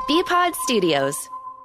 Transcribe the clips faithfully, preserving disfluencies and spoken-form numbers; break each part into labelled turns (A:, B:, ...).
A: B-Pod Studios.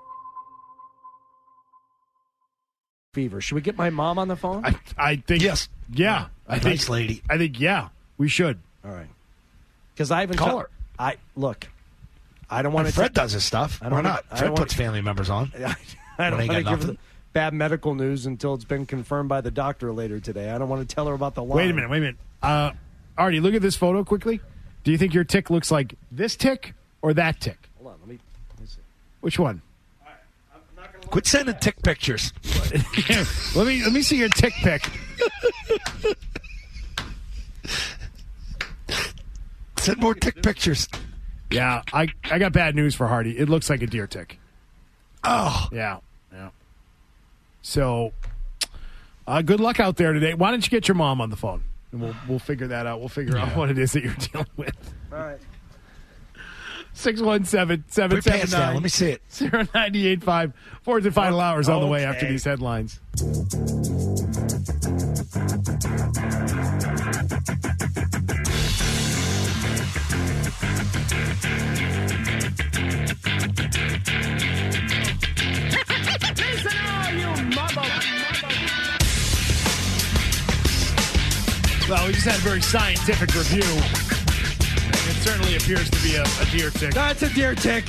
B: Fever. Should we get my mom on the phone?
C: I, I think
D: Yes.
C: Yeah, I think,
D: Nice lady.
C: I think yeah, we should.
B: All right. Because I haven't
D: Call
B: t-
D: her.
B: I look. I don't want
D: When
B: to.
D: Fred does his stuff.
B: I don't
D: Why
B: wanna-
D: not?
B: I
D: Fred
B: don't
D: puts
B: wanna-
D: family members on.
B: I don't
D: When
B: want
D: they
B: to
D: got
B: give her
D: nothing.
B: the bad medical news until it's been confirmed by the doctor later today. I don't want to tell her about the line.
C: Wait a minute, wait a minute. Uh, Artie, look at this photo quickly. Do you think your tick looks like this tick or that tick?
B: Hold on. Let me. Let me see.
C: Which one?
D: Quit sending tick pictures.
C: let me let me see your tick pic.
D: Send more tick pictures.
C: Yeah, I I got bad news for Hardy. It looks like a deer tick.
D: Oh.
C: Yeah, yeah. So, uh, good luck out there today. Why don't you get your mom on the phone, and we'll we'll figure that out. We'll figure out
D: Yeah.
C: what it is that you're dealing with.
B: All right.
C: six one seven, seven
D: Put your
C: seven
D: pants down. Let
C: nine,
D: me see it.
C: zero nine eight five. Fourth and final hours on the way after
B: Okay.
C: these headlines. Well, we just had a very scientific review. And it certainly appears to be a, a deer tick.
B: That's a deer tick.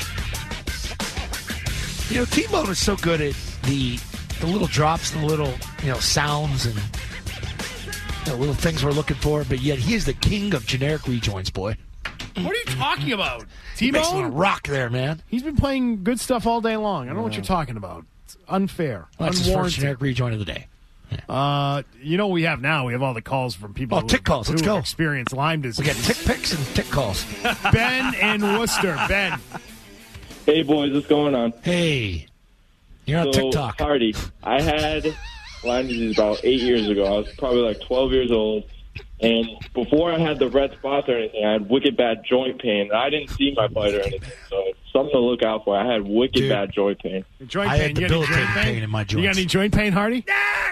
D: You know, T-Bone is so good at the the little drops and the little, you know, sounds and you know, little things we're looking for, but yet he is the king of generic rejoins, boy.
C: What are you talking about?
D: He makes a
C: T-Bone?
D: rock there, man.
C: He's been playing good stuff all day long. I don't know what you're talking about. It's unfair.
D: Well, that's his first
C: unwarranted.
D: generic rejoin of the day.
C: Uh, you know what we have now? We have all the calls from people
D: Oh,
C: who,
D: tick calls. Let's
C: who
D: go.
C: experience Lyme disease.
D: We got tick picks and tick calls.
C: Ben in Worcester. Ben.
E: Hey, boys, what's going on?
D: Hey, you're on
E: so,
D: TikTok.
E: Hardy, I had Lyme disease about eight years ago. I was probably like twelve years old. And before I had the red spots or anything, I had wicked bad joint pain. I didn't see my bite or anything, so it's something to look out for. I had wicked
D: Dude.
E: bad joint pain.
C: Joint
D: I
C: pain.
D: had
C: You got any
D: debilitating
C: joint
D: pain in my
C: You got
D: joints.
C: any joint pain, Hardy?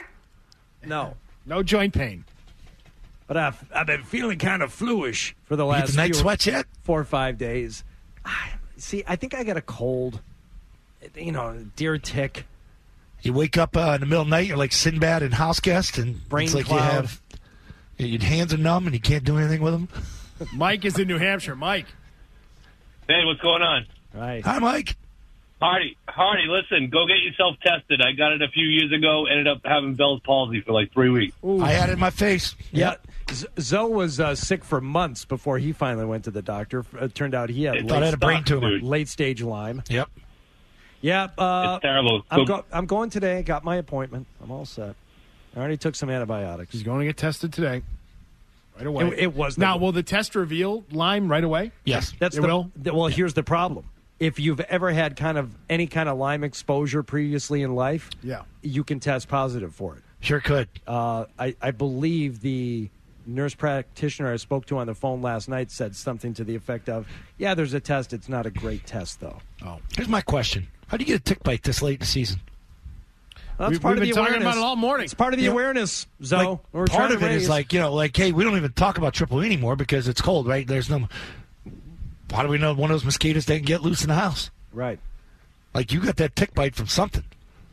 B: No.
C: No joint pain.
B: But I've, I've been feeling kind of fluish for the
D: You get
B: last
D: the night
B: few-
D: sweats yet?
B: four or five days. Ah, See, I think I got a cold. You know, deer tick.
D: You wake up uh, in the middle of the night, you're like Sinbad in House Guest, and
B: Brain
D: it's like
B: cloud.
D: you have your hands are numb and you can't do anything with them.
C: Mike is in New Hampshire. Mike.
F: Hey, what's going on?
B: Right.
D: Hi, Mike.
F: Hardy, Hardy, listen, go get yourself tested. I got it a few years ago, ended up having Bell's palsy for like three weeks.
D: I had it in my face.
B: Yeah. Z- Zoe was uh, sick for months before he finally went to the doctor. It turned out he had
F: It
D: Thought I had a brain
F: sucks,
D: tumor.
F: dude.
B: late stage Lyme.
D: Yep.
B: Yeah. Uh,
F: It's terrible.
B: I'm,
F: Go-
B: go- I'm going today. Got my appointment. I'm all set. I already took some antibiotics.
C: He's going to get tested today. Right away.
B: It, it was the-
C: Now, will the test reveal Lyme right away?
D: Yes.
B: That's
C: It
B: the,
C: will?
B: the- well, here's the problem. If you've ever had kind of any kind of Lyme exposure previously in life,
C: Yeah.
B: you can test positive for it.
D: Sure could.
B: Uh, I, I believe the nurse practitioner I spoke to on the phone last night said something to the effect of, yeah, there's a test. It's not a great test, though.
C: Oh.
D: Here's my question. How do you get a tick bite this late in the season?
B: That's
C: We-
B: part
C: we've
B: of
C: been
B: the
C: talking
B: awareness.
C: about it all morning.
B: It's part of the
D: Yeah.
B: awareness, Zoe.
D: Like,
B: We're
D: part
B: trying
D: of
B: to
D: it is
B: raise-
D: like, you know, like, hey, we don't even talk about Triple E anymore because it's cold, right? There's no... How do we know one of those mosquitoes didn't get loose in the house?
B: Right.
D: Like, you got that tick bite from something.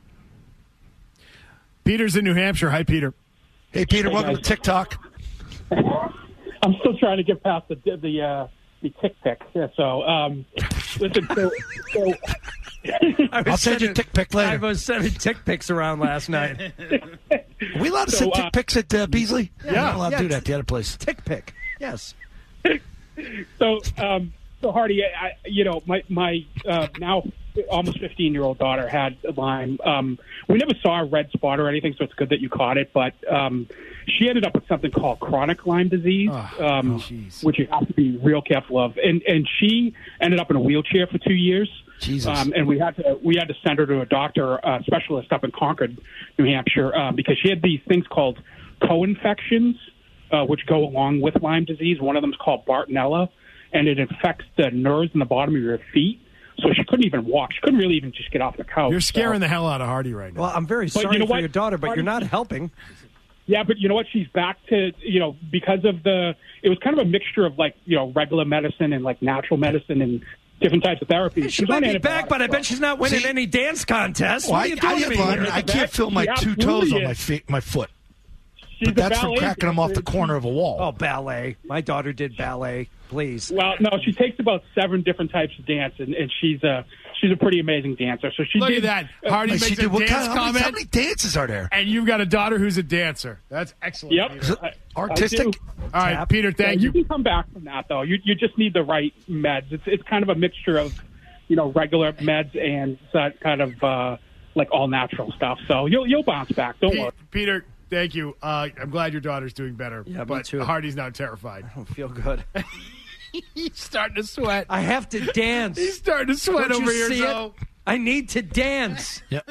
C: Peter's in New Hampshire. Hi, Peter.
D: Hey, Peter, welcome to TikTok.
G: I'm still trying to get past the the uh, the tick pick. Yeah, so, um, listen, so, so
B: I was
D: I'll send you a
B: sending-
D: tick pic
B: I
D: later.
B: was sending tick pics around last night.
D: Are we allowed to
G: So,
D: send
G: uh,
D: tick pics at uh, Beasley? Yeah. We're not allowed
B: Yeah,
D: to do that
B: t-
D: at the other place.
B: Tick pic. Yes.
G: so, um, so Hardy, I, you know, my my uh, now almost fifteen year old daughter had Lyme. Um, we never saw a red spot or anything, so it's good that you caught it. But um, she ended up with something called chronic Lyme disease,
C: Oh,
G: um,
C: jeez.
G: which you have to be real careful of. And and she ended up in a wheelchair for two years.
D: Jesus.
G: Um, and we had to we had to send her to a doctor, uh, specialist up in Concord, New Hampshire, uh, because she had these things called co-infections, uh, which go along with Lyme disease. One of them is called Bartonella, and it infects the nerves in the bottom of your feet. So she couldn't even walk. She couldn't really even just get off the couch.
C: You're scaring
G: so.
C: the hell out of Hardy right now.
B: Well, I'm very
G: But
B: sorry
G: you know
B: for
G: what?
B: your daughter, but you're not helping.
G: Yeah, but you know what? She's back to, you know, because of the, it was kind of a mixture of like, you know, regular medicine and like natural medicine. And different types of therapy.
B: She
G: She's
B: might
G: on
B: be back, but I bet she's not winning
D: See?
B: any dance contests.
D: Well,
B: What are
D: I,
B: you
D: I,
B: doing
D: have
B: to me
D: one.
B: here?
D: I can't feel my
G: She
D: two toes
G: absolutely
D: on my
G: is.
D: feet, my foot.
G: She's
D: But that's
G: a
D: from
G: ballet
D: cracking them off the
G: dancer.
D: corner of a wall.
B: Oh, ballet. My daughter did ballet. Please.
G: Well, no, she takes about seven different types of dance, and, and she's a she's a pretty amazing dancer. So she
C: Look
G: did,
C: at that. Hardy
D: Like, she
C: makes
D: did
C: a
D: what
C: dance
D: kind of, how, many,
C: comment,
D: how many dances are there?
C: and you've got a daughter who's a dancer. That's excellent.
G: Yep.
C: Peter.
D: Is it
G: I-
D: artistic?
G: I do.
C: All right,
B: Tap.
C: Peter,
G: Yeah,
C: thank
G: you
C: you.
G: can come back from that though. You you just need the right meds. It's it's kind of a mixture of, you know, regular meds and that kind of uh, like all natural stuff. So you'll you'll bounce back. Don't
C: Pe-
G: worry.
C: Peter, thank you. Uh, I'm glad your daughter's doing better.
B: Yeah, me
C: but
B: too.
C: Hardy's now terrified.
B: I don't feel good.
C: He's starting to sweat.
B: I have to dance.
C: He's starting to sweat
B: Don't you
C: over here.
B: see
C: So
B: it? I need to dance.
D: Yep.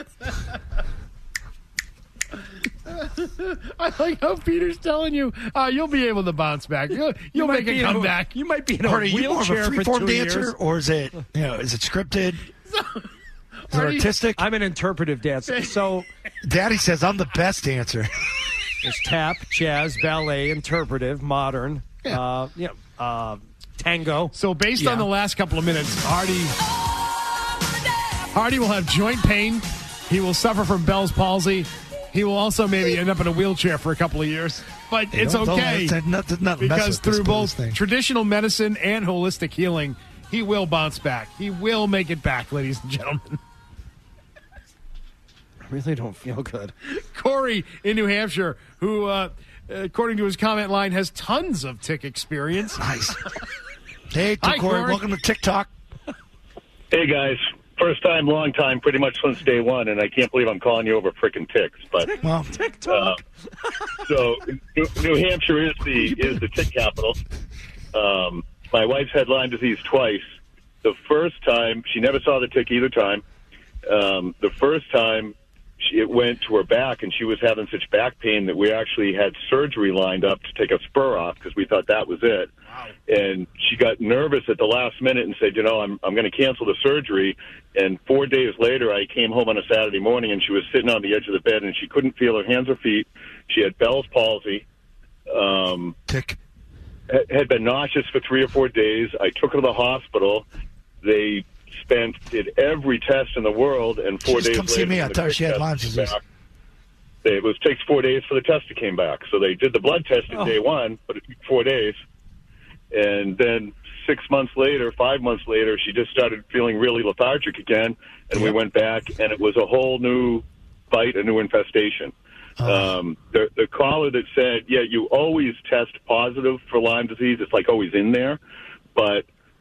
C: I like how Peter's telling you uh, you'll be able to bounce back. You'll, you'll
B: might
C: make
B: be
C: a
B: in
C: comeback.
B: You might be in a
D: Hardy, you more of a
B: wheelchair for
D: freeform
B: two
D: dancer,
B: years.
D: or is it, you know, is it scripted? Is it
C: Hardy-
D: artistic?
B: I'm an interpretive dancer. So
D: Daddy says I'm the best dancer.
B: there's tap, jazz, ballet, interpretive, modern,
C: Yeah.
B: uh, you know, uh, tango.
C: So based
D: Yeah.
C: on the last couple of minutes, Hardy Hardy will have joint pain. He will suffer from Bell's palsy. He will also maybe end up in a wheelchair for a couple of years. But it's
D: Don't- don't-
C: okay
D: it's not- it's not mess
C: because
D: with this
C: through both
D: thing.
C: traditional medicine and holistic healing, he will bounce back. He will make it back, ladies and gentlemen.
B: I really don't feel good.
C: Corey in New Hampshire, who, uh, according to his comment line, has tons of tick experience.
D: Nice. Hey,
C: Hi,
D: Corey,
C: Corey.
D: welcome to TikTok.
F: Hey guys, first time, long time, pretty much since day one, and I can't believe I'm calling you over frickin' ticks. But
D: Well,
B: TikTok.
F: so New, New Hampshire is the is the tick capital. Um, my wife's had Lyme disease twice. The first time, she never saw the tick either time. Um, the first time, she, it went to her back, and she was having such back pain that we actually had surgery lined up to take a spur off because we thought that was it. Wow. And she got nervous at the last minute and said, you know, I'm I'm going to cancel the surgery. And four days later, I came home on a Saturday morning, and she was sitting on the edge of the bed, and she couldn't feel her hands or feet. She had Bell's palsy. Um,
D: tick.
F: had been nauseous for three or four days. I took her to the hospital. They spent did every test in the world, and four
D: She just
F: days
D: come see
F: later,
D: me. I
F: when the
D: thought
F: quick
D: she had
F: test
D: Lyme
F: came
D: disease.
F: back, It was takes four days for the test to came back. So they did the blood test in
B: Oh.
F: day one, but it took four days. And then six months later, five months later, she just started feeling really lethargic again, and we went back, and it was a whole new bite, a new infestation.
D: Oh.
F: Um, the, the caller that said, yeah, you always test positive for Lyme disease. It's like always in there, but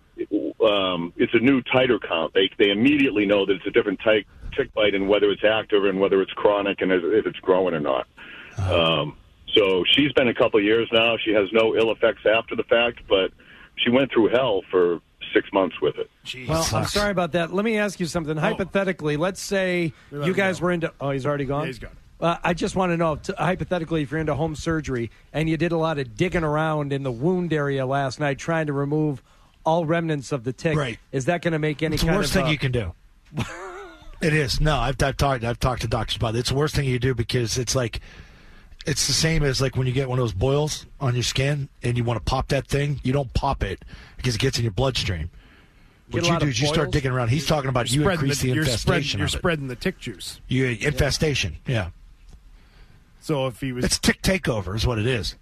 F: um, it's a new titer count. They they immediately know that it's a different type tick bite and whether it's active and whether it's chronic and if it's growing or not.
D: Oh.
F: Um, so she's been a couple of years now. She has no ill effects after the fact, but she went through hell for six months with it.
D: Jeez,
B: Well, I'm
D: sucks.
B: sorry about that. Let me ask you something. Hypothetically, let's say
C: We let
B: you
C: him
B: guys
C: go.
B: were into. Oh, he's already gone.
C: Yeah, he's gone.
B: Uh, I just want to know, t- hypothetically, if you're into home surgery and you did a lot of digging around in the wound area last night trying to remove all remnants of the tick,
D: Right.
B: is that going to make any
D: It's the
B: kind
D: worst
B: of
D: thing
B: uh,
D: you can do. It is. No, I've, I've talked. I've talked to doctors about it. It's the worst thing you do because it's like, it's the same as like when you get one of those boils on your skin and you want to pop that thing. You don't pop it because it gets in your bloodstream.
B: Get
D: What
B: a
D: you
B: lot
D: do
B: of
D: is you start
B: boils?
D: digging around. He's talking about you
C: Spreading
D: increase the,
C: you're spread-
D: infestation.
C: You're
D: of it.
C: spreading the tick juice.
D: You infestation. Yeah,
C: So if he was
D: it's tick takeover is what it is.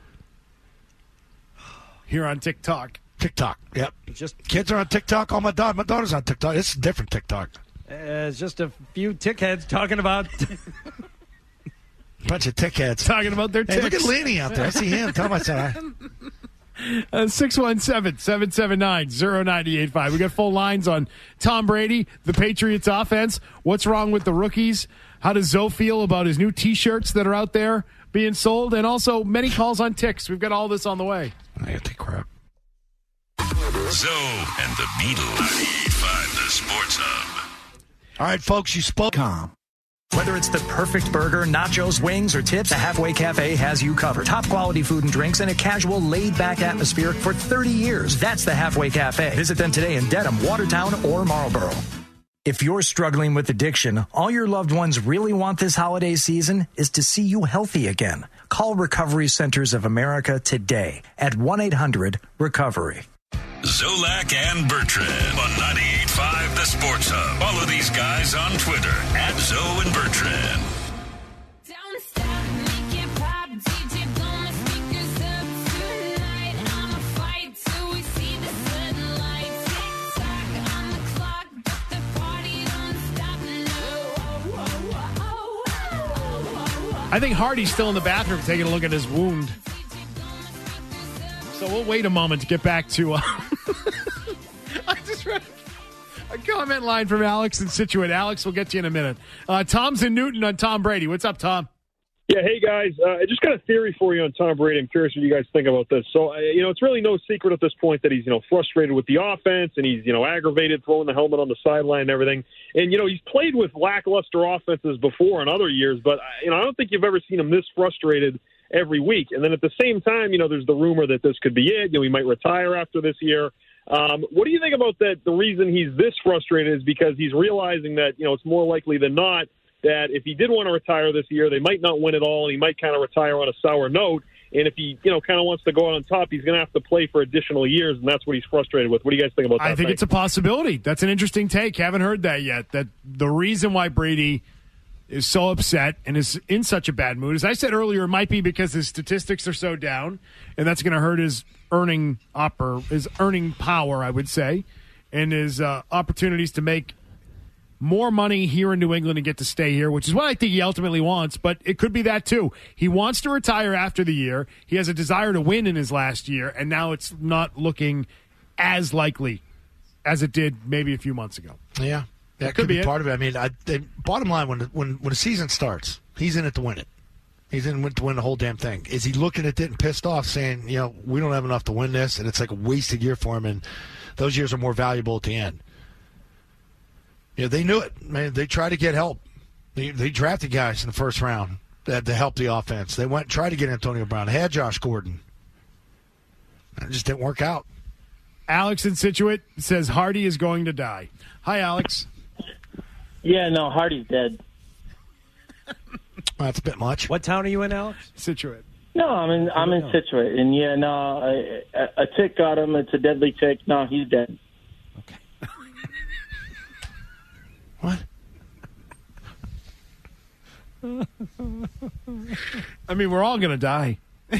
C: here on TikTok,
D: TikTok. Yep.
B: just
D: Kids are on TikTok. All my daughter, my daughter's on TikTok. It's a different TikTok.
B: uh, it's just a few tick heads talking about.
D: Bunch of tick heads.
C: talking about their ticks.
D: Hey, look at Laney out there. I see him. Tell him I said hi.
C: Uh, six one seven, seven seven nine, zero nine eight five. We got full lines on Tom Brady, the Patriots offense. What's wrong with the rookies? How does Zoe feel about his new T-shirts that are out there being sold? And also many calls on ticks. We've got all this on the way.
D: I gotta take crap.
A: Zoe and the Beatles. ninety-eight point five The Sports Hub.
D: All right, folks, you spoke.
H: Whether it's the perfect burger, nachos, wings, or tips, the Halfway Cafe has you covered. Top quality food and drinks in a casual, laid-back atmosphere for thirty years. That's the Halfway Cafe. Visit them today in Dedham, Watertown, or Marlboro. If you're struggling with addiction, all your loved ones really want this holiday season is to see you healthy again. Call Recovery Centers of America today at one eight hundred recovery.
A: Zolak and Bertrand on ninety-eight point five The Sports Hub. Follow these guys on Twitter at Zo and Bertrand.
I: Don't stop, make it pop, D J blow my speakers up tonight. I'ma fight till we see the sunlight. Tick tock on the clock, but the party don't stop. No.
C: I think Hardy's still in the bathroom taking a look at his wound. So we'll wait a moment to get back to. Uh, I just read a comment line from Alex in Scituate. Alex, we'll get to you in a minute. Uh, Tom's in Newton on Tom Brady. What's up, Tom?
J: Yeah, hey guys, uh, I just got a theory for you on Tom Brady. I'm curious what you guys think about this. So, uh, you know, it's really no secret at this point that he's, you know, frustrated with the offense and he's, you know, aggravated throwing the helmet on the sideline and everything. And, you know, he's played with lackluster offenses before in other years, but, you know, I don't think you've ever seen him this frustrated every week. And then at the same time, you know, there's the rumor that this could be it. You know, he might retire after this year. Um, what do you think about that? The reason he's this frustrated is because he's realizing that, you know, it's more likely than not that if he did want to retire this year, they might not win it all, and he might kind of retire on a sour note. And if he, you know, kind of wants to go out on top, he's going to have to play for additional years, and that's what he's frustrated with. What do you guys think about that?
C: I think
J: thing?
C: it's a possibility. That's an interesting take. Haven't heard that yet. That the reason why Brady is so upset and is in such a bad mood, as I said earlier, it might be because his statistics are so down, and that's going to hurt his earning upper, his earning power, I would say, and his uh, opportunities to make more money here in New England and get to stay here, which is what I think he ultimately wants, but it could be that too. He wants to retire after the year. He has a desire to win in his last year, and now it's not looking as likely as it did maybe a few months ago.
D: Yeah. That could,
C: could
D: be,
C: be
D: part of it. I mean, I, they, bottom line, when, when when the season starts, he's in it to win it. He's in it to win the whole damn thing. Is he looking at it and pissed off, saying, you know, we don't have enough to win this, and it's like a wasted year for him, and those years are more valuable at the end? Yeah, they knew it. Man, they tried to get help. They, they drafted guys in the first round that to help the offense. They went and tried to get Antonio Brown. They had Josh Gordon. It just didn't work out.
C: Alex in Scituate says Hardy is going to die. Hi, Alex.
K: Yeah, no, Hardy's dead.
D: Well, that's a bit much.
B: What town are you in, Alex?
C: Scituate.
K: No, I'm in I'm in Scituate, and yeah, no, a, a tick got him. It's a deadly tick. No, he's dead.
B: Okay.
D: What?
C: I mean, we're all going to die.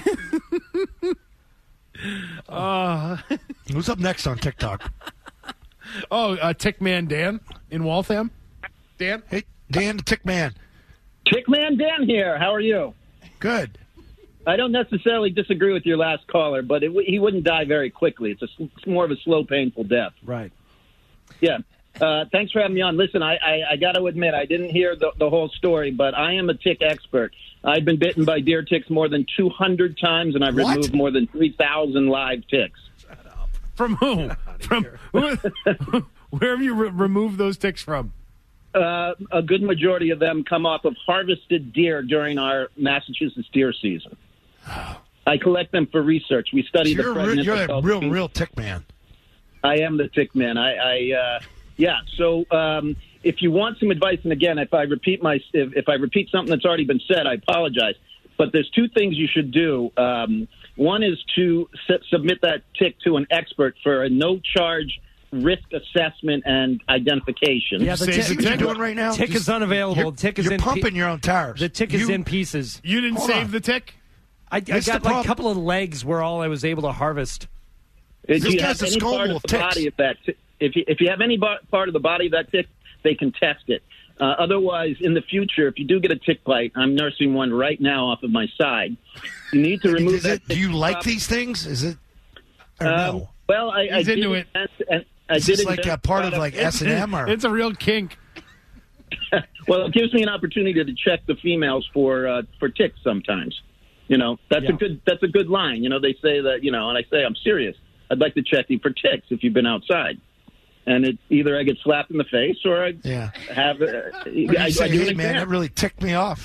C: uh,
D: Who's up next on TikTok?
C: oh, uh, Tickman Dan in Waltham. Dan?
D: Hey, Dan the Tickman.
L: Tickman Dan here. How are you?
D: Good.
L: I don't necessarily disagree with your last caller, but it, he wouldn't die very quickly. It's, a, it's more of a slow, painful death.
B: Right.
L: Yeah. Uh, thanks for having me on. Listen, I, I, I got to admit, I didn't hear the, the whole story, but I am a tick expert. I've been bitten by deer ticks more than two hundred times, and I've
D: What?
L: removed more than three thousand live ticks.
C: From who? From who, where have you re- removed those ticks from?
L: Uh, a good majority of them come off of harvested deer during our Massachusetts deer season. I collect them for research. We study
D: So
L: the
D: you're, a
L: pregnant
D: real, you're a
L: adult
D: real,
L: king-
D: real tick man.
L: I am the tick man. I, I uh, yeah. So um, if you want some advice, and again, if I repeat my if, if I repeat something that's already been said, I apologize. But there's two things you should do. Um, one is to s- submit that tick to an expert for a no-charge risk assessment and identification.
B: Yeah, the
D: See
B: tick,
D: what you're doing right now?
B: tick
D: Just-
B: is unavailable.
D: You're,
B: The tick is
D: you're
B: in
D: pumping your own tires.
B: The tick is
D: You-
B: in pieces.
C: You didn't
D: Hold
C: save
D: on.
C: the tick?
B: I, I
D: That's
B: got
D: the
B: like a
D: problem.
B: couple of legs were all I was able to harvest.
L: If
D: This
L: you
D: guy's
L: have
D: a
L: any part
D: scroll
L: of
D: of
L: the
D: ticks.
L: body of that, ti- if you, if you have any bo- part of the body of that tick, they can test it. Uh, otherwise, in the future, if you do get a tick bite, I'm nursing one right now off of my side. You need to remove
D: Is
L: that.
D: it, do you like these things? Is it? Or
L: Um,
D: no?
L: Well, I, I
C: He's
L: did
C: into it.
L: invent- and I
D: Is
L: did
D: this like
L: invent
D: a part of
L: product-
D: like S and M or?
C: It's a real kink.
L: Well, it gives me an opportunity to check the females for uh, for ticks sometimes. You know, that's
B: Yeah.
L: a good that's a good line. You know, they say that, you know, and I say I'm serious. I'd like to check you for ticks if you've been outside. And it either I get slapped in the face or I
D: Yeah.
L: have. Uh,
D: Or
L: I,
D: you
L: I
D: say,
L: do an
D: hey man,
L: exam.
D: that really ticked me off.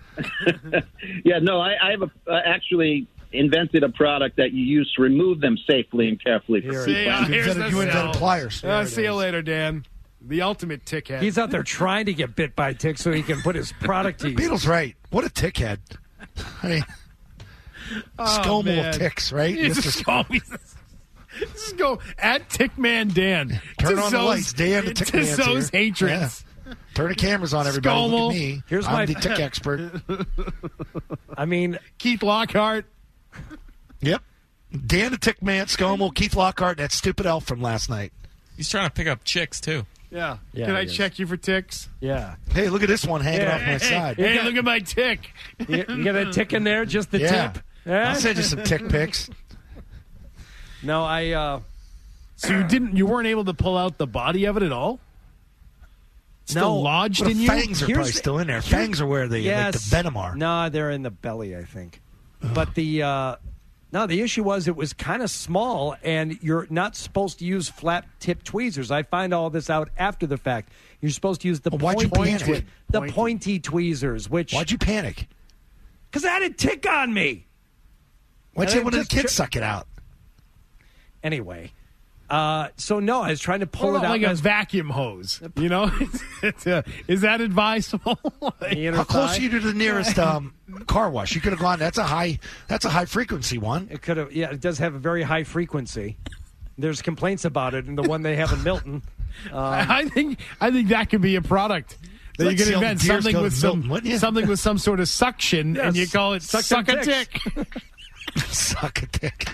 L: Yeah, no, I, I have a, uh, actually invented a product that you use to remove them safely and carefully. For
B: Here
C: See,
L: people.
C: uh,
D: You
C: here's
D: invented,
C: the
D: you invented
C: cell.
D: pliers.
C: Uh, see you later, Dan. The ultimate tick head.
B: He's out there trying to get bit by ticks so he can put his product to use.
D: Beatle's right. What a tick head. I mean,
C: Oh,
D: ScoMo
C: man.
D: of ticks, right?
C: He's
D: This
C: a
D: is-
C: ScoMo. Just go at Tickman Dan.
D: Turn
C: to
D: on the
C: Zoe's-
D: lights. Dan the Tick
C: To
D: Man's
C: Zoe's
D: here.
C: hatreds.
D: Yeah. Turn the cameras on, everybody. Look
C: Scomo.
D: at me.
B: Here's
D: I'm
B: my-
D: the tick expert.
B: I mean,
C: Keith Lockhart.
D: Yep. Dan the Tick Man, Scomo, Keith Lockhart, that stupid elf from last night.
M: He's trying to pick up chicks, too.
C: Yeah.
B: Yeah,
C: Can I
B: he is.
C: check you for ticks?
B: yeah.
D: Hey, look at this one hanging off my
C: hey,
D: side.
C: Hey, look at my tick.
B: You, you got a tick in there, just the
D: Yeah.
B: tip? Yeah?
D: I'll send you some tick pics.
B: No, I, uh,
C: So you didn't? You weren't able to pull out the body of it at all? Still
B: No.
C: lodged
D: Well,
C: in
D: the
C: you?
D: fangs are
B: Here's
D: probably
B: the-
D: still in there. Fangs are where the,
B: yes.
D: like the venom are.
B: No, they're in the belly, I think. But the, uh, no, the issue was it was kind of small, and you're not supposed to use flat tip tweezers. I find all this out after the fact. You're supposed to use the
D: Well, why'd you
B: pointy,
D: panic?
B: twi- the
C: Pointy.
B: pointy tweezers, which
D: Why'd you panic?
B: because I had a tick on me.
D: Why'd
B: And
D: you
B: I
D: let one of the
B: just
D: kids
B: tri-
D: suck it out?
B: Anyway, uh, so no, I was trying to pull
C: Pull
B: it out
C: like
B: and I
C: a
B: was-
C: vacuum hose. You know? It's, uh, is that advisable?
B: the inner
D: How close
B: thigh.
D: are you to the nearest um, car wash? You could have gone. That's a high. That's a high frequency one.
B: It could have, yeah, it does have a very high frequency. There's complaints about it, and the one they have in Milton. Um,
C: I think I think that could be a product that
D: Like
C: you could
D: selling
C: invent
D: deers
C: something
D: go
C: with
D: to
C: some
D: Milton, wouldn't you?
C: something with some sort of suction,
B: Yes.
C: and you call it
B: Suck
C: suck,
B: them
C: a
B: ticks.
C: tick.
D: Suck a dick.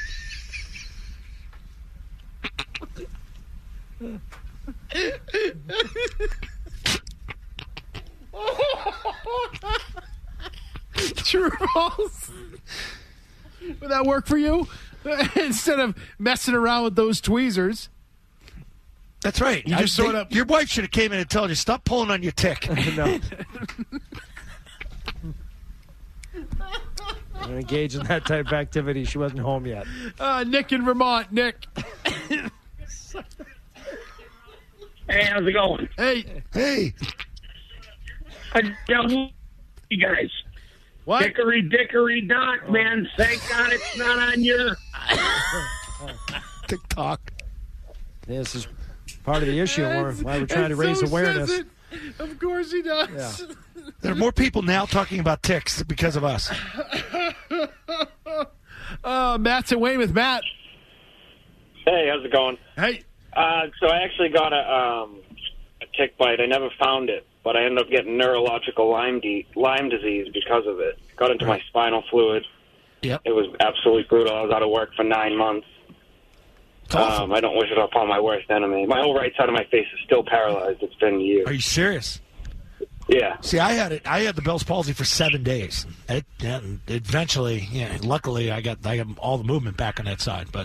C: True or false? Would that work for you? Instead of messing around with those tweezers,
D: That's right.
C: You just
D: I-
C: sort
D: they-
C: of-
D: Your wife should have came in and told you stop pulling on your tick.
B: no. I'm engaged in that type of activity. She wasn't home yet.
C: uh, Nick in Vermont. Nick,
N: Hey, how's it going?
C: hey,
D: Hey,
N: I don't you guys.
C: what?
N: Dickory dickory dock, man. Thank God it's not on your.
D: TikTok.
B: This is part of the issue. We're, why we're trying to
C: And
B: raise
C: so
B: awareness.
C: says it. Of course he does.
B: Yeah.
D: There are more people now talking about ticks because of us.
C: Uh, Matt's away with Matt.
O: Hey, how's it going?
C: Hey,
O: Uh, so I actually got a um, a tick bite. I never found it, but I ended up getting neurological Lyme, di- Lyme disease because of it. Got into my spinal fluid.
D: Yep.
O: It was absolutely brutal. I was out of work for nine months. Um, I don't wish it upon my worst enemy. My whole right side of my face is still paralyzed. It's been years.
D: Are you serious?
O: Yeah.
D: See, I had it. I had the Bell's palsy for seven days. It, and eventually, yeah. Luckily, I got I got all the movement back on that side. But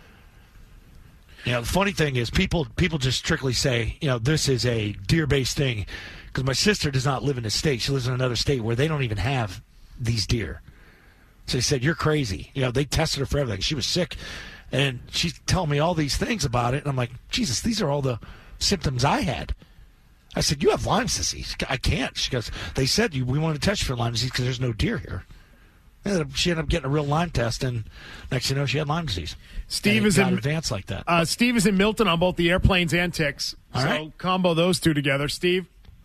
D: you know, the funny thing is, people people just strictly say, you know, this is a deer-based thing, because my sister does not live in a state. She lives in another state where they don't even have these deer. So they said, "You're crazy." You know, they tested her for everything. She was sick, and she's telling me all these things about it. And I'm like, Jesus, these are all the symptoms I had. I said, "You have Lyme disease." I can't. She goes, "They said you we wanted to test you for Lyme disease because there's no deer here." And she ended up getting a real Lyme test, and next thing you know, she had Lyme disease.
C: Steve
D: And it
C: is
D: got
C: in
D: advanced like that.
C: Uh, Steve is in Milton on both the airplanes and ticks.
D: All
C: so
D: right.
C: combo those two together. Steve.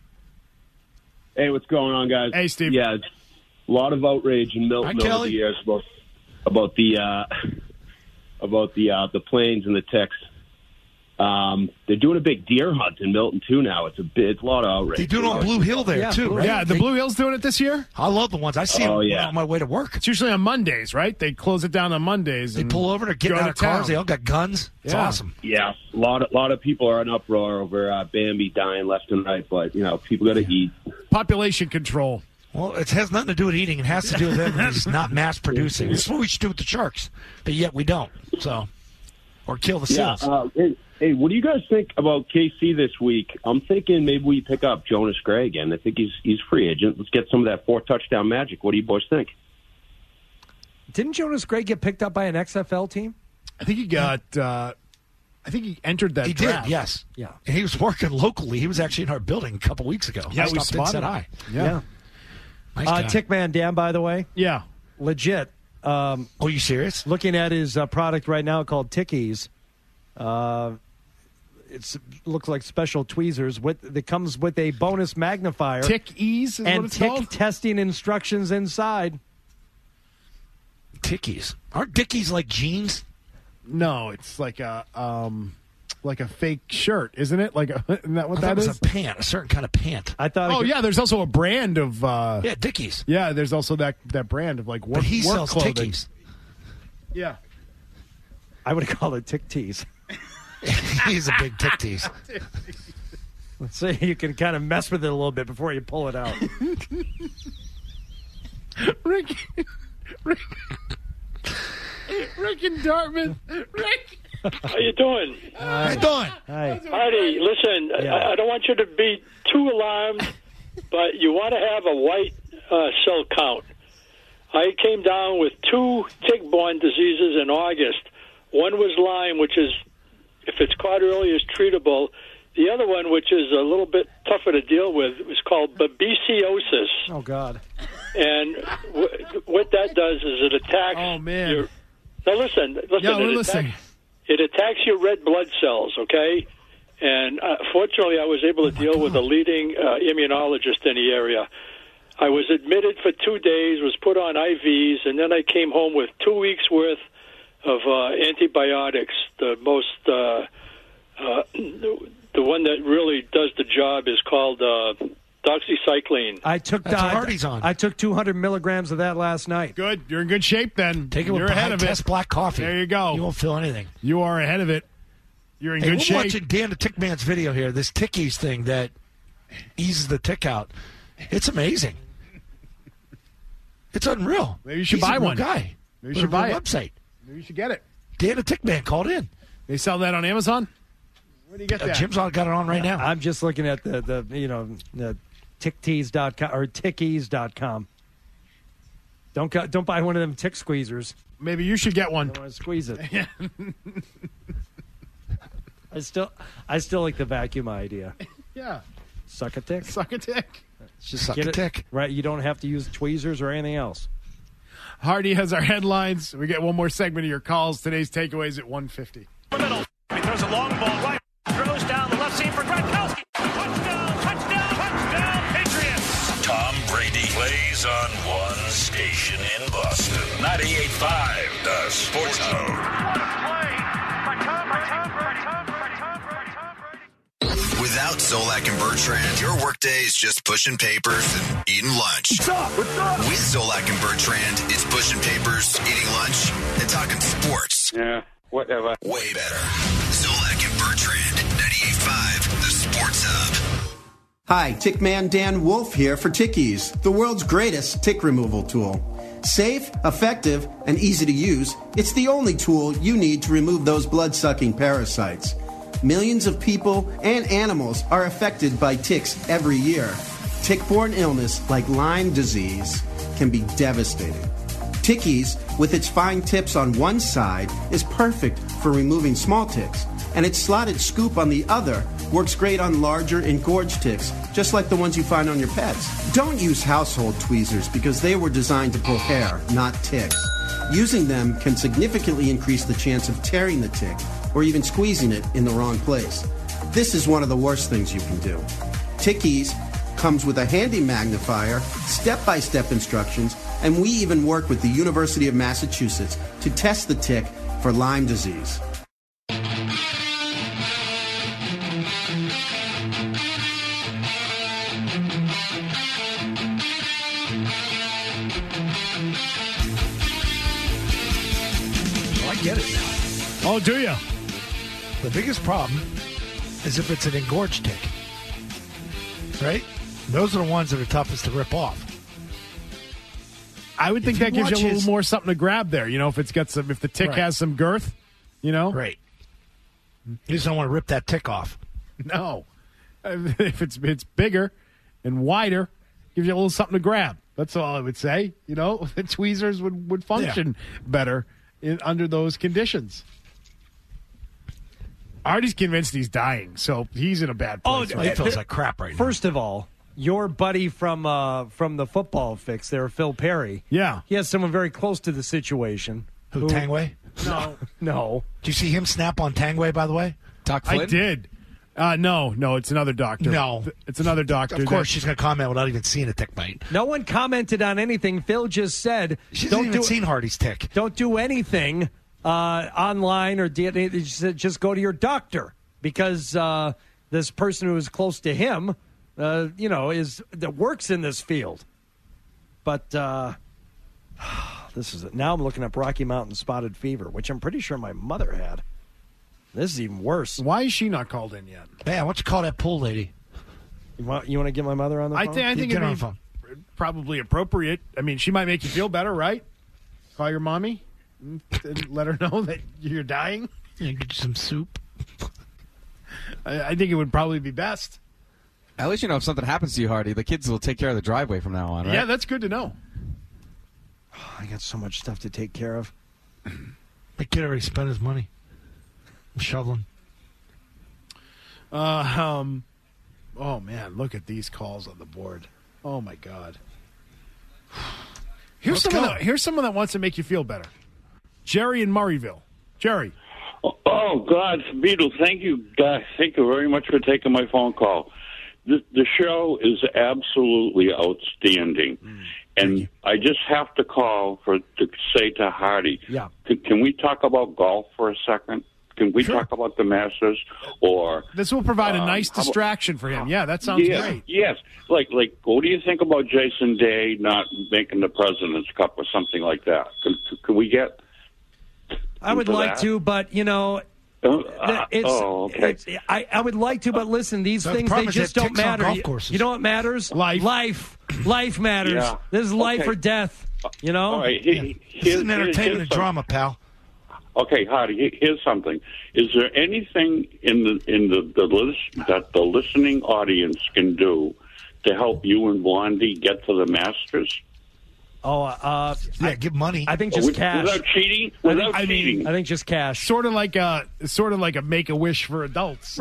P: Hey, what's going on, guys?
C: Hey, Steve.
P: Yeah, it's a lot of outrage in Milton
D: Hi,
P: over
D: Kelly.
P: the years about about the uh, about the uh, the planes and the ticks. Um, they're doing a big deer hunt in Milton too now. It's a bit, it's a lot of outrage.
D: They do it on Blue Hill there
B: Yeah,
D: too,
B: Blue-
D: right?
C: Yeah, the
D: They-
C: Blue Hills doing it this year.
D: I love the ones I see
P: Oh,
D: them
P: yeah.
D: on my way to work.
C: It's usually on Mondays, right? They close it down on Mondays.
D: They
C: and
D: pull over, they're getting
C: go
D: out
C: to
D: of cars.
C: town.
D: They all got guns. It's
C: Yeah.
D: awesome.
P: Yeah, a lot of lot of people are in uproar over uh, Bambi dying left and right, but you know people got to eat.
C: Population control.
D: Well, it has nothing to do with eating. It has to do with them just not mass producing. This is what we should do with the sharks, but yet we don't. So, or kill the
P: Yeah.
D: seals.
P: Uh, hey, hey, what do you guys think about K C this week? I'm thinking maybe we pick up Jonas Gray again. I think he's he's free agent. Let's get some of that four touchdown magic. What do you boys think?
B: Didn't Jonas Gray get picked up by an X F L team?
C: I think he got. Uh, I think he entered that
D: He
C: draft.
D: did, yes.
B: Yeah.
D: And he was working locally. He was actually in our building a couple weeks ago.
C: Yeah,
D: I
C: we
D: stopped in and
C: spotted
D: said
C: him.
D: hi.
C: Yeah.
D: Nice
B: Uh,
D: guy.
B: Tickman Dan, by the way,
C: Yeah.
B: legit. Um,
D: Oh, you serious?
B: looking at his uh, product right now called Tickies. Uh, it's looks like special tweezers. With that comes with a bonus magnifier
C: Tick ease is what
B: and
C: it's
B: tick
C: called.
B: testing instructions inside.
D: Tickies. Aren't Dickies like jeans?
C: No, it's like a um, like a fake shirt, isn't it? Like, a, isn't that what
D: I
C: that
D: thought it
C: is?
D: was a pant, a certain kind of pant.
B: I thought.
C: Oh yeah, there's also a brand of uh,
D: Yeah, Dickies.
C: yeah. There's also that that brand of like work,
D: But he
C: work
D: sells
C: clothing.
D: Dickies.
C: Yeah,
B: I would have called it tick tees.
D: He's a big tick tease.
B: Let's see, you can kind of mess with it a little bit before you pull it out.
C: Rick, Rick, Rick and Dartmouth. Rick.
Q: How you doing?
D: How you doing?
B: Hi.
Q: Artie, listen,
B: Yeah.
Q: I, I don't want you to be too alarmed, but you want to have a white uh, cell count. I came down with two tick-borne diseases in August. One was Lyme, which is, if it's caught early, is treatable. The other one, which is a little bit tougher to deal with, is called babesiosis.
B: Oh, God.
Q: And w- what that does is it attacks
C: Oh man.
Q: your... Now, listen. listen
C: Yeah, we're
Q: it
C: listening.
Q: Attacks, it attacks your red blood cells, okay? And uh, fortunately, I was able to deal with a leading uh, immunologist in the area. I was admitted for two days, was put on I Vs, and then I came home with two weeks' worth of uh, antibiotics. The most... Uh, uh, the one that really does the job is called uh, doxycycline.
B: I took
D: That's what
B: the-
D: Artie's on.
B: I took two hundred milligrams of that last night.
C: Good. You're in good shape then.
D: Take it with
C: You're ahead of it.
D: test black coffee.
C: There you go.
D: You won't feel anything.
C: You are ahead of it. You're in
D: Hey,
C: good
D: we're
C: shape.
D: watching Dan the Tickman's video here. This tickies thing that eases the tick out. It's amazing. It's unreal.
C: Maybe you should
D: He's
C: buy
D: a real
C: one.
D: guy.
C: Maybe you
D: With
C: should
D: a real
C: buy it.
D: website.
C: Maybe you should get it.
D: Dan the Tickman called in.
C: They sell that on Amazon? Where do you get
D: Uh,
C: that?
D: Jim's on got it on right now.
B: I'm just looking at the, the you know, the ticktees dot com or tickies dot com. Don't co- don't buy one of them tick squeezers.
C: Maybe you should get one.
B: I don't want to squeeze it. I still I still like the vacuum idea.
C: Yeah.
B: Suck a tick.
C: Suck a tick.
B: Just
D: Suck
B: get
D: a
B: it-
D: tick.
B: Right, you don't have to use tweezers or anything else.
C: Hardy has our headlines. We get one more segment of your calls. Today's takeaways at one fifty.
R: Middle. He throws a long ball right. Throws down the left seam for Gronkowski. Touchdown, touchdown, touchdown, Patriots.
A: Tom Brady plays on one station in Boston. ninety-eight point five, the Sports Hub.
S: Without Zolak and Bertrand, your workday is just pushing papers and eating lunch.
R: What's up? What's up?
S: With Zolak and Bertrand, it's pushing papers, eating lunch, and talking sports.
O: Yeah, whatever.
S: Way better. Zolak and Bertrand, ninety-eight point five, the Sports Hub.
T: Hi, Tickman Dan Wolf here for Tickies, the world's greatest tick removal tool. Safe, effective, and easy to use, it's the only tool you need to remove those blood-sucking parasites. Millions of people and animals are affected by ticks every year. Tick-borne illness like Lyme disease can be devastating. Tickies, with its fine tips on one side, is perfect for removing small ticks, and its slotted scoop on the other works great on larger engorged ticks, just like the ones you find on your pets. Don't use household tweezers because they were designed to pull hair, not ticks. Using them can significantly increase the chance of tearing the tick or even squeezing it in the wrong place. This is one of the worst things you can do. Tickies comes with a handy magnifier, step-by-step instructions, and we even work with the University of Massachusetts to test the tick for Lyme disease.
D: Oh, I get it now.
C: Oh, do you?
D: The biggest problem is if it's an engorged tick. Right? Those are the ones that are toughest to rip off.
C: I would think
D: If you
C: that gives you a
D: watch
C: little
D: his-
C: more something to grab there. You know, if it's got some, if the tick
D: Right.
C: has some girth, you know,
D: Right. You just don't want to rip that tick off.
C: No, if it's it's bigger and wider, gives you a little something to grab. That's all I would say. You know, the tweezers would would function better in, under those conditions. Artie's convinced he's dying, so he's in a bad place.
B: Oh,
C: right
B: he
C: now.
B: feels like
D: crap right
B: First of all, your buddy from uh, from the football fix there, Phil Perry.
C: Yeah.
B: He has someone very close to the situation.
D: Who, Tangway?
B: No. No.
D: Did you see him snap on Tangway, by the way?
C: Doc I did. Uh, no, no, it's another doctor.
D: No.
C: It's another doctor.
D: Of course,
C: that-
D: she's going to comment without even seeing a tick bite.
B: No one commented on anything. Phil just said,
D: She hasn't
B: "Don't
D: even
B: do
D: seen Hardy's tick."
B: Don't do anything uh, online or D N A. They said just go to your doctor because uh, this person who is close to him, uh, you know, is that works in this field. But uh, this is now I'm looking up Rocky Mountain spotted fever, which I'm pretty sure my mother had. This is even worse.
C: Why is she not called in yet?
D: Man, why don't you call that pool lady?
B: You want, you want to get my mother on the
C: I,
B: phone?
C: th- I think
D: Get her on
C: it'd
D: the
C: be
D: phone.
C: probably appropriate. I mean, she might make you feel better, right? Call your mommy and let her know that you're dying.
D: Yeah, get you some soup.
C: I, I think it would probably be best.
M: At least you know if something happens to you, Hardy, the kids will take care of the driveway from now on, right?
C: Yeah, that's good to know.
B: I got so much stuff to take care of.
D: The kid already spent his money. I'm shoveling.
C: Uh, um, oh, man, look at these calls on the board. Oh, my God. Here's
D: Let's
C: someone,
D: go.
C: that, here's someone that wants to make you feel better. Jerry in Murrayville. Jerry.
U: Oh, God, Beatles, thank you, guys. Thank you very much for taking my phone call. The, the show is absolutely outstanding. Mm, and I just have to call for to say to Hardy,
B: yeah.
U: can, can we talk about golf for a second? Can we
C: Sure.
U: talk about the Masters? Or
C: This will provide a
U: um,
C: nice
U: how about-
C: distraction for him. Yeah, that sounds
U: yes,
C: great.
U: Yes. Like, like, what do you think about Jason Day not making the President's Cup or something like that? Can, can we get
B: I would
U: into
B: like
U: that?
B: to, but, you know,
U: Uh,
B: it's,
U: oh, okay.
B: it's, I, I would like to, but listen, these
D: The
B: things, they
D: problem is
B: just
D: that
B: don't
D: ticks on
B: matter.
D: golf
B: You,
D: courses.
B: you know what matters?
C: Life.
B: Life. Life matters.
U: Yeah.
B: This is life
U: Okay.
B: or death, you know?
U: All right.
D: Yeah.
U: Here,
D: This is an
U: here's-
D: entertainment
U: here's
D: and
U: some-
D: drama, pal.
U: Okay, Hardy, he- here's something. Is there anything in the in the, the list that the listening audience can do to help you and Blondie get to the Masters?
B: Oh, uh,
D: Yeah,
B: I,
D: give money.
B: I think just
U: With-
B: cash.
U: Without cheating?
B: I
U: Without
B: think, I
U: cheating?
B: mean, I think just cash.
C: Sort of like a sort of like a make a wish for adults.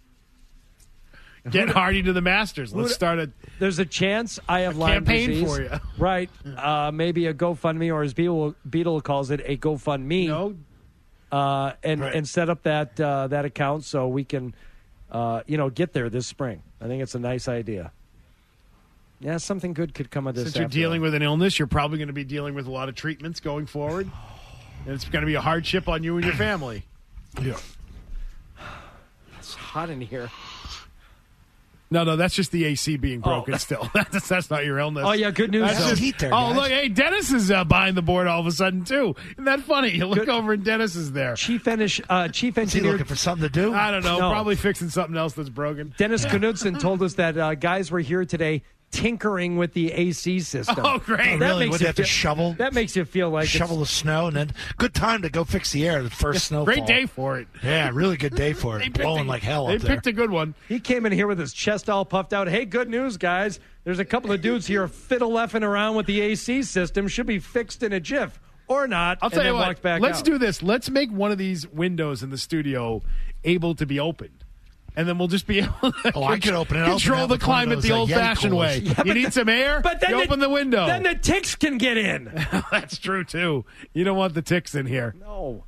C: Get Hardy to the Masters. Let's start a
B: There's a chance I have
C: A
B: Lyme
C: campaign
B: disease.
C: for you.
B: Right. Uh, maybe a GoFundMe, or as Beetle, Beetle calls it, a GoFundMe.
C: no.
B: Uh, and,
D: Right.
B: and set up that uh, that account so we can, uh, you know, get there this spring. I think it's a nice idea. Yeah, something good could come of this.
C: Since you're
B: after
C: dealing
B: all.
C: with an illness, you're probably going to be dealing with a lot of treatments going forward, and it's going to be a hardship on you and your family.
D: Yeah.
B: It's hot in here.
C: No, no, that's just the A C being broken.
B: Oh.
C: Still, that's that's not your illness.
B: Oh, yeah, good news.
C: That's
B: though.
C: just-
D: heat there,
C: oh,
D: guys.
C: look, hey, Dennis is uh, behind the board all of a sudden too. Isn't that funny? You look over and Dennis is there.
B: Chief, enish, uh, Chief
D: Is he
B: Engineer
D: looking for something to do?
C: I don't know,
B: No.
C: probably fixing something else that's broken.
B: Dennis Knudsen told us that uh, guys were here today tinkering with the A C system.
C: Oh, great!
D: Oh,
B: That
D: really?
B: makes
D: Would
B: you
D: they have to
B: feel-
D: shovel?
B: That makes you feel like
D: shovel the snow, and then good time to go fix the air. The first snowfall.
C: Great day for it.
D: Yeah, really good day for
C: They
D: it.
C: picked
D: Blowing
C: a-
D: like hell
C: They
D: up there.
C: picked a good one.
B: He came in here with his chest all puffed out. Hey, good news, guys. There's a couple of dudes here fiddle effing around with the A C system. Should be fixed in a jiff. Or not.
C: I'll
B: and
C: tell
B: then
C: you what.
B: walked back
C: Let's
B: out.
C: do this. Let's make one of these windows in the studio able to be opened. And then we'll just be able to
D: Oh, I could open it. I'll
C: control
D: open it
C: the
D: with one of
C: climate
D: those,
C: the
D: uh, Yeti
C: old-fashioned
D: coolers.
C: way.
B: Yeah,
C: you
B: but
C: need
B: the-
C: some air?
B: But then
C: you
B: the,
C: open the window.
B: Then the ticks can get in.
C: That's true, too. You don't want the ticks in here.
B: No.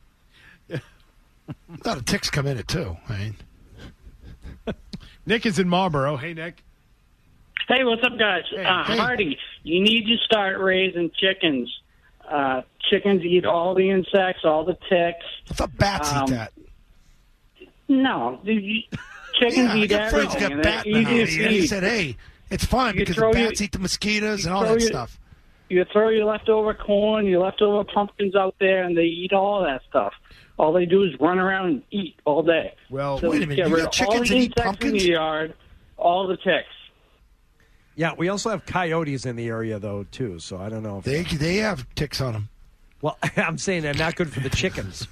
D: No, the ticks come in it too. I mean,
C: Nick is in Marlboro. Hey, Nick.
N: Hey, what's up, guys? uh,
D: hey.
N: Hardy, you need to start raising chickens. Uh, chickens eat all the insects, all the ticks.
D: I thought bats
N: Um,
D: eat that.
N: No, the- you- chickens
D: Yeah, I
N: eat
D: got friends
N: everything.
D: got
N: and
D: bat
N: they're
D: in the
N: easy
D: house,
N: to
D: and he
N: eat.
D: said, "Hey, it's fine
N: You
D: because the
N: throw your-
D: bats eat the mosquitoes
N: you
D: and all
N: throw
D: that
N: your-
D: stuff."
N: You throw your leftover corn, your leftover pumpkins out there, and they eat all that stuff. All they do is run around and eat all day.
C: Well,
N: So
D: wait a minute,
N: get
D: you
N: rid
D: got
N: of all
D: chickens
N: the
D: that eat
N: insects
D: pumpkins?
N: in the yard, all the ticks.
B: Yeah, we also have coyotes in the area, though, too. So I don't know if.
D: They they have ticks on them.
B: Well, I'm saying they're not good for the chickens.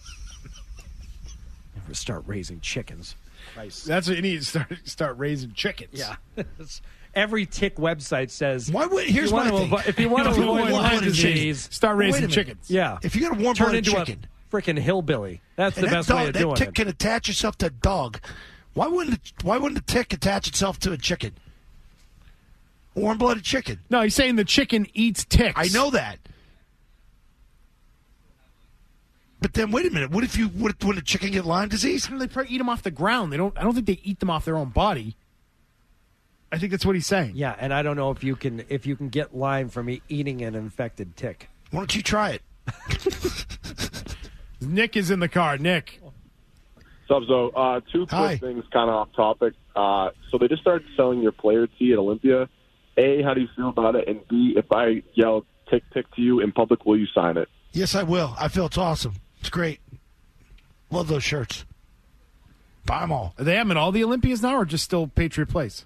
B: Never start raising chickens. Christ.
C: That's what you need to start, start raising chickens.
B: Yeah. Every tick website says.
D: Why would? Here's
B: you
D: my
B: want to
D: thing.
B: avoid, if you want to
D: If you
B: avoid
D: want
B: Lyme
D: warm-blooded
B: disease,
C: Start
D: Well, wait a
C: raising
D: minute.
C: chickens.
B: yeah.
D: If you got a warm
B: Turn
D: blooded
B: into
D: chicken,
B: a freaking hillbilly. That's
D: and
B: the
D: that
B: best
D: dog,
B: way of
D: that
B: doing
D: tick
B: it.
D: can attach itself to a dog. Why wouldn't it, Why wouldn't the tick attach itself to a chicken? Warm blooded chicken.
C: No, he's saying the chicken eats ticks.
D: I know that. But then wait a minute. What if you what if, when a chicken get Lyme disease?
C: How do they probably eat them off the ground? They don't. I don't think they eat them off their own body. I think that's what he's saying.
B: Yeah, and I don't know if you can if you can get Lyme from e- eating an infected tick.
D: Why don't you try it?
C: Nick is in the car. Nick.
E: What's up, Zoe? Uh, two quick
C: Hi.
E: things kind of off topic. Uh, so they just started selling your player tee at Olympia. A, how do you feel about it? And B, if I yell tick, tick to you in public, will you sign it?
D: Yes, I will. I feel it's awesome. It's great. Love those shirts. Buy them all.
C: Are they having all the Olympias now or just still Patriot Place?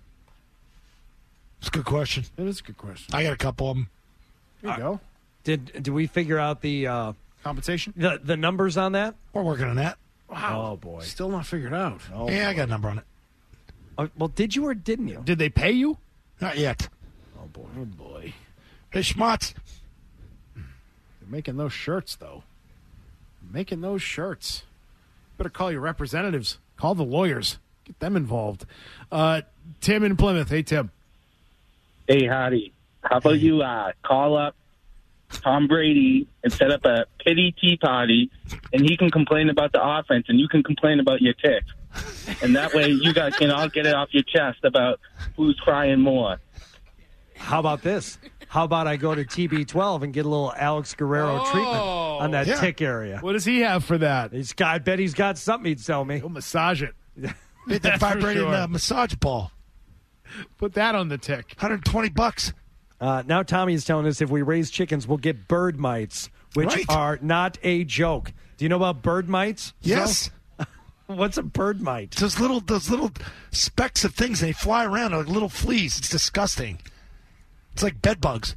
D: It's a good question.
C: It is a good question.
D: I got a couple of them.
C: There you go.
B: Did did we figure out the uh,
C: compensation?
B: The the numbers on that?
D: We're working on that.
C: Wow.
B: Oh boy.
C: Still not figured out.
B: Oh,
D: yeah, I got a number on it.
B: Uh, well, did you or didn't you?
C: Did they pay you?
D: Not yet.
B: Oh boy.
C: Oh boy.
D: Hey, Schmutz.
C: They're making those shirts though. Making those shirts. Better call your representatives. Call the lawyers. Get them involved. Uh, Tim in Plymouth. Hey, Tim.
V: Hey, howdy. How about you uh, call up Tom Brady and set up a pity tea party, and he can complain about the offense, and you can complain about your tick. And that way you guys can all get it off your chest about who's crying more.
B: How about this? How about I go to T B twelve and get a little Alex Guerrero
C: Oh,
B: treatment on that
C: yeah.
B: tick area?
C: What does he have for that?
B: He's got, I bet he's got something he'd sell me.
C: He'll massage it.
D: Hit that vibrating uh, massage ball.
C: Put that on the tick.
D: one hundred twenty bucks.
B: Uh, now Tommy is telling us if we raise chickens, we'll get bird mites, which
D: Right.
B: are not a joke. Do you know about bird mites?
D: Yes.
B: Joe? What's a bird mite?
D: Those little, those little specks of things, and they fly around like little fleas. It's disgusting. It's like bed bugs.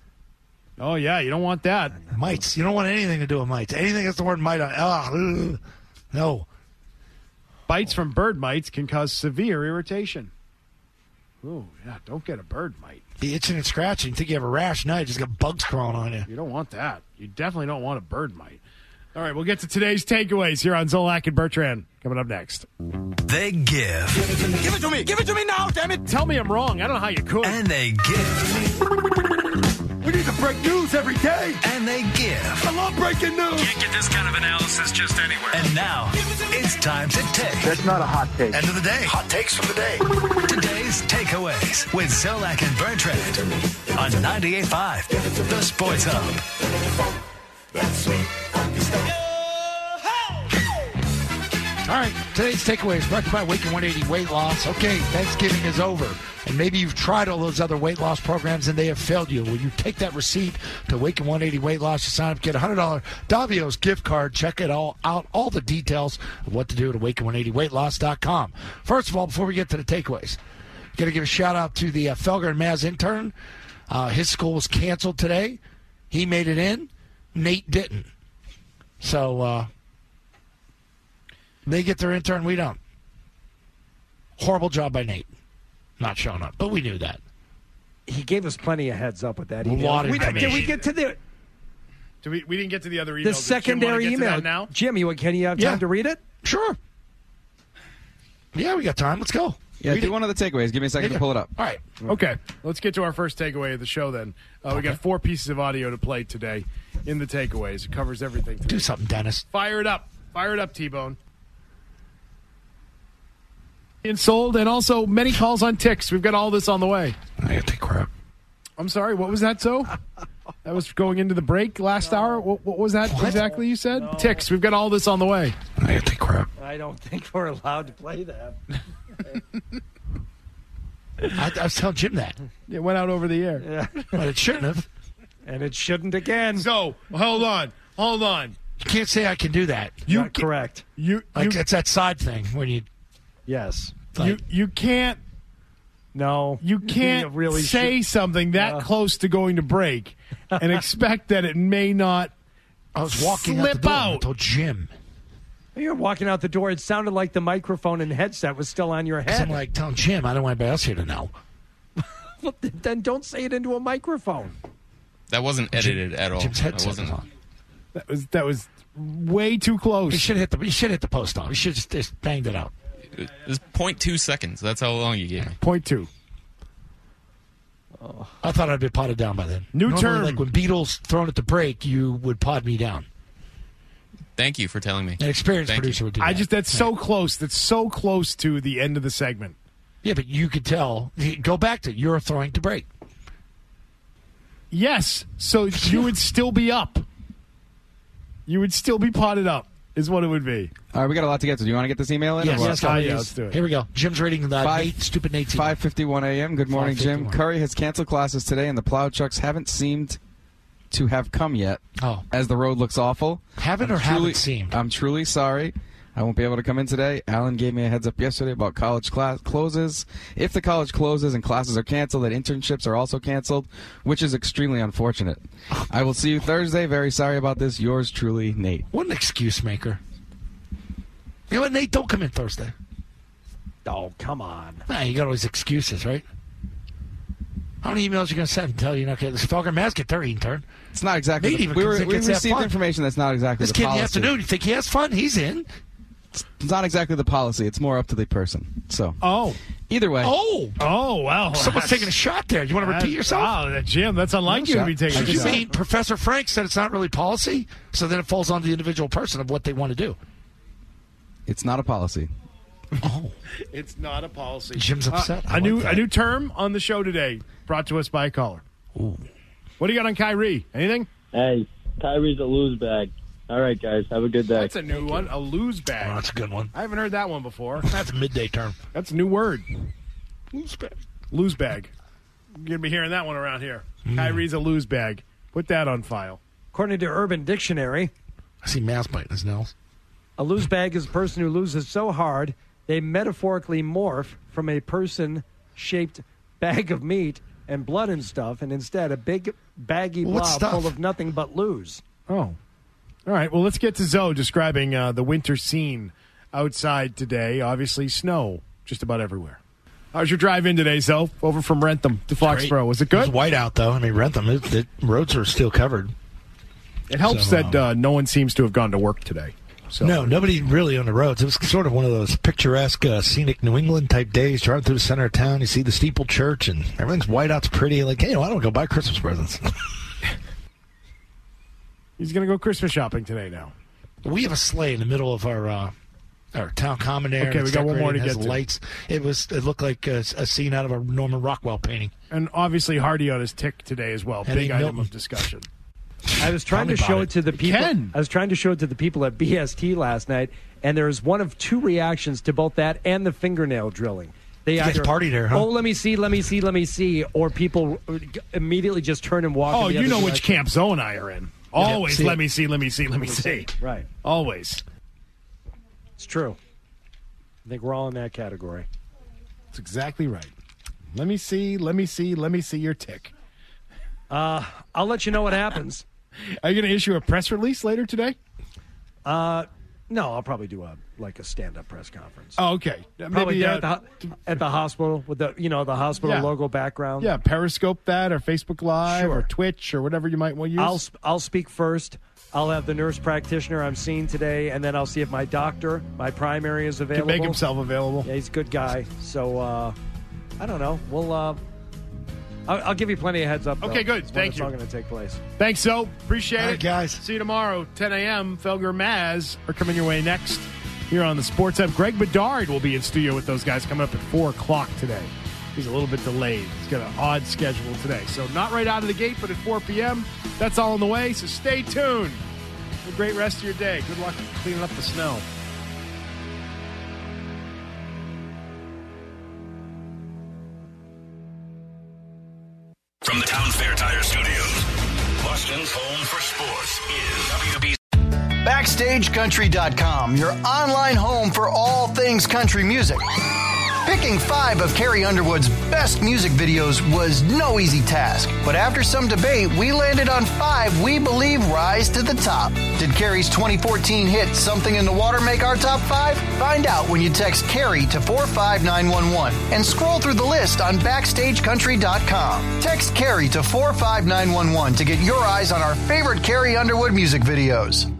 C: Oh, yeah, you don't want that.
D: Mites. You don't want anything to do with mites. Anything that's the word mite on. Ah, ugh. No.
C: Bites from bird mites can cause severe irritation. Oh, yeah, don't get a bird mite.
D: The itching and scratching. You think you have a rash? No, you just got bugs crawling on you.
C: You don't want that. You definitely don't want a bird mite. All right, we'll get to today's takeaways here on Zolak and Bertrand. Coming up next.
S: They give.
R: Give it to me. Give it to me now, damn it.
C: Tell me I'm wrong. I don't know how you could.
S: And they give.
R: We need to break news every day.
S: And they give.
R: I love breaking news.
A: Can't get this kind of analysis just anywhere.
S: And now, it's time to take.
L: That's not a hot take.
S: End of the day. Hot takes from the day. Today's takeaways with Zolak and Bertrand on ninety-eight point five, The Sports Hub.
D: All right, today's takeaway is brought to you by Waken one eighty Weight Loss. Okay, Thanksgiving is over, and maybe you've tried all those other weight loss programs and they have failed you. Well, you take that receipt to Waken one eighty Weight Loss, you sign up, get a one hundred dollars Davio's gift card. Check it all out, all the details of what to do at Waken one eighty weight loss dot com. First of all, before we get to the takeaways, got to give a shout out to the uh, Felger and Maz intern. Uh, his school was canceled today. He made it in. Nate didn't. So, uh, they get their intern, we don't. Horrible job by Nate. Not showing up, but we knew that.
B: He gave us plenty of heads up with that
D: A
B: email.
D: lot of
B: we, did we
D: information.
B: get to the
C: Did we, we didn't get to the other emails.
B: the
C: Does Jim wanna
B: secondary
C: get to
B: email
C: that now?
B: Jim, you can you have time
D: Yeah.
B: to read it?
D: Sure. Yeah, we got time. Let's go.
M: Yeah,
D: Read
M: do
D: it.
M: one of the takeaways. Give me a second to pull it up.
D: All right.
C: Okay, let's get to our first takeaway of the show then. Uh, We got four pieces of audio to play today in the takeaways. It covers everything today.
D: Do something, Dennis.
C: Fire it up. Fire it up, T-Bone. And sold, and also many calls on ticks. We've got all this on the way.
D: I got to take crap.
C: I'm sorry, what was that, so? That was going into the break last hour? What, what was that exactly you said?
B: No.
C: Ticks. We've got all this on the way.
D: I got to take crap.
B: I don't think we're allowed to play that.
D: I, I was telling Jim that.
C: It went out over the air.
B: Yeah.
D: But it shouldn't have.
B: And it shouldn't again.
C: So, hold on. Hold on.
D: You can't say I can do that.
C: You
B: Not correct.
C: You,
D: Like,
C: you,
D: it's that side thing when you.
B: Yes.
C: you, you can't
B: No.
C: You can't
B: really
C: say
B: should.
C: something that
B: Uh.
C: close to going to break and expect that it may not
D: I was walking
C: slip
D: out the door. and I
C: out.
D: told Jim.
B: You're walking out the door. It sounded like the microphone and headset was still on your
D: 'Cause
B: head.
D: I'm like, telling Jim, I don't want anybody else here to know.
B: Well, then don't say it into a microphone.
W: That wasn't edited at all.
D: Jim's
W: That
D: headset was
W: wasn't.
D: on.
C: That was that was way too close.
D: You should hit the. You should hit the post on. You should just, just banged it out.
W: It was zero point two seconds. That's how long you gave me.
C: Point two.
D: I thought I'd been potted down by then.
C: New
D: Normally,
C: term.
D: like when Beatles thrown at the break, you would pod me down.
W: Thank you for telling me.
D: An experienced
W: Thank
D: producer
W: you.
D: would do
C: I
D: that.
C: just that's so close. That's so close to the end of the segment.
D: Yeah, but you could tell. Go back to you're throwing to break.
C: Yes, so you would still be up. you would still be potted up, is what it would be.
M: All right, we got a lot to get to. Do you want to get this email in?
D: Yes,
M: or what?
D: let's go.
C: Ah, yeah, let's do it.
D: Here we go. Jim's reading the
M: Five-
D: Nate, stupid Nate.
M: five fifty-one a.m. Good morning, Jim.
D: five fifty-one.
M: Curry has canceled classes today, and the plow trucks haven't seemed to have come yet.
D: Oh.
M: As the road looks awful.
D: Haven't
M: I'm
D: or
M: truly,
D: haven't seemed?
M: I'm truly sorry. I won't be able to come in today. Alan gave me a heads up yesterday about college class closes. If the college closes and classes are canceled, that internships are also canceled, which is extremely unfortunate. I will see you Thursday. Very sorry about this. Yours truly, Nate.
D: What an excuse maker. You know what, Nate? Don't come in Thursday.
B: Oh, come on.
D: Nah, you got all these excuses, right? How many emails are you going to send and tell you not to get Felger Maz get their intern?
M: It's not exactly.
D: Nate
M: The,
D: even
M: we
D: comes
M: were,
D: in,
M: we
D: gets to have
M: received
D: fun.
M: information that's not exactly
D: This
M: the
D: kid in the
M: policy.
D: afternoon, you think he has fun? He's in.
M: It's not exactly the policy. It's more up to the person. So.
C: Oh.
M: Either way.
D: Oh.
C: Oh, wow.
D: Someone's
C: That's-
D: taking a shot there. You want to repeat
C: That-
D: yourself?
C: Wow, that, Jim, that's unlike you to be taking a
D: You
C: shot.
D: mean Professor Frank said it's not really policy, so then it falls on the individual person of what they want to do.
M: It's not a policy.
D: Oh.
C: It's not a policy.
D: Jim's upset.
C: Uh,
D: I
C: a new
D: like that.
C: a new term on the show today, brought to us by a caller.
D: Ooh.
C: What do you got on Kyrie? Anything?
F: Hey, Kyrie's a lose bag. All right, guys, have a good day.
C: That's a new one. A lose bag.
D: Oh, that's a good one.
C: I haven't heard that one before.
D: That's a midday term.
C: That's a new word.
D: Lose bag.
C: Lose bag. You're going to be hearing that one around here.
D: Mm.
C: Kyrie's a lose bag. Put that on file.
B: According to Urban Dictionary,
D: I see Maz biting his nails.
B: a lose bag is a person who loses so hard they metaphorically morph from a person-shaped bag of meat and blood and stuff, and instead a big baggy
C: What
B: blob
C: stuff?
B: full of nothing but lose.
C: Oh. All right, well, let's get to Zoe describing uh, the winter scene outside today. Obviously, snow just about everywhere. How's your drive in today, Zoe? Over from Rentham to Foxborough. Was it good?
D: It was white out, though. I mean, Rentham, it, the roads are still covered.
C: It helps
D: So,
C: that uh, no one seems to have gone to work today. So
D: No, nobody really on the roads. It was sort of one of those picturesque, uh, scenic New England type days. Driving through the center of town, you see the steeple church, and everything's white out's pretty. Like, hey, why don't we go buy Christmas presents?
C: He's going to go Christmas shopping today now.
D: We have a sleigh in the middle of our uh, our town common there.
C: Okay,
D: It's
C: we got one more to
D: decorated,
C: get
D: has
C: to.
D: lights. It was. It looked like a, a scene out of a Norman Rockwell painting.
C: And obviously Hardy on his tick today as well.
D: And
C: Big
D: he
C: item
D: Milton.
C: of discussion.
B: I was trying
C: Tell
B: to
C: me
B: show
C: about
B: it to the
C: You
B: people.
C: can.
B: I was trying to show it to the people at B S T last night, and there was one of two reactions to both that and the fingernail drilling. They
D: You guys
B: either
D: party there, huh?
B: Oh, let me see, let me see, let me see, or people immediately just turn and walk.
C: Oh,
B: in the
C: you
B: other
C: know which
B: direction.
C: camp Zoe and I are in. Always
B: see
C: let
B: it.
C: me see, let me see, let me see.
B: Right.
C: Always.
B: It's true. I think we're all in that category.
C: That's exactly right. Let me see, let me see, let me see your tick.
B: Uh, I'll let you know what happens.
C: Are you going to issue a press release later today?
B: Uh, no, I'll probably do a like a stand-up press conference.
C: Oh, okay.
B: Probably
C: Maybe
B: there
C: uh,
B: at, the, ho- at the hospital with the you know the hospital
C: Yeah.
B: logo background.
C: yeah, Periscope that or Facebook Live
B: Sure.
C: or Twitch or whatever you might want to use.
B: I'll sp- I'll speak first. I'll have the nurse practitioner I'm seeing today, and then I'll see if my doctor, my primary, is
C: Can
B: available.
C: make himself available.
B: Yeah, he's a good guy. So uh, I don't know. We'll. Uh, I'll, I'll give you plenty of heads up.
C: Okay,
B: though,
C: good.
B: when
C: Thank
B: it's
C: you.
B: all going to take place.
C: Thanks, Zoe. Appreciate
D: All
C: it.
D: right, guys.
C: See you tomorrow, ten a.m. Felger Maz are coming your way next here on the Sports Hub. Greg Bedard will be in studio with those guys coming up at four o'clock today. He's a little bit delayed. He's got an odd schedule today. So not right out of the gate, but at four p.m. That's all on the way, so stay tuned. Have a great rest of your day. Good luck cleaning up the snow.
A: From the Town Fair Tire Studios, Boston's home for sports is W B C.
G: Backstage Country dot com, your online home for all things country music. Picking five of Carrie Underwood's best music videos was no easy task, but after some debate, we landed on five we believe rise to the top. Did Carrie's twenty fourteen hit Something in the Water make our top five? Find out when you text Carrie to four five nine one one and scroll through the list on Backstage Country dot com. Text Carrie to four five nine one one to get your eyes on our favorite Carrie Underwood music videos.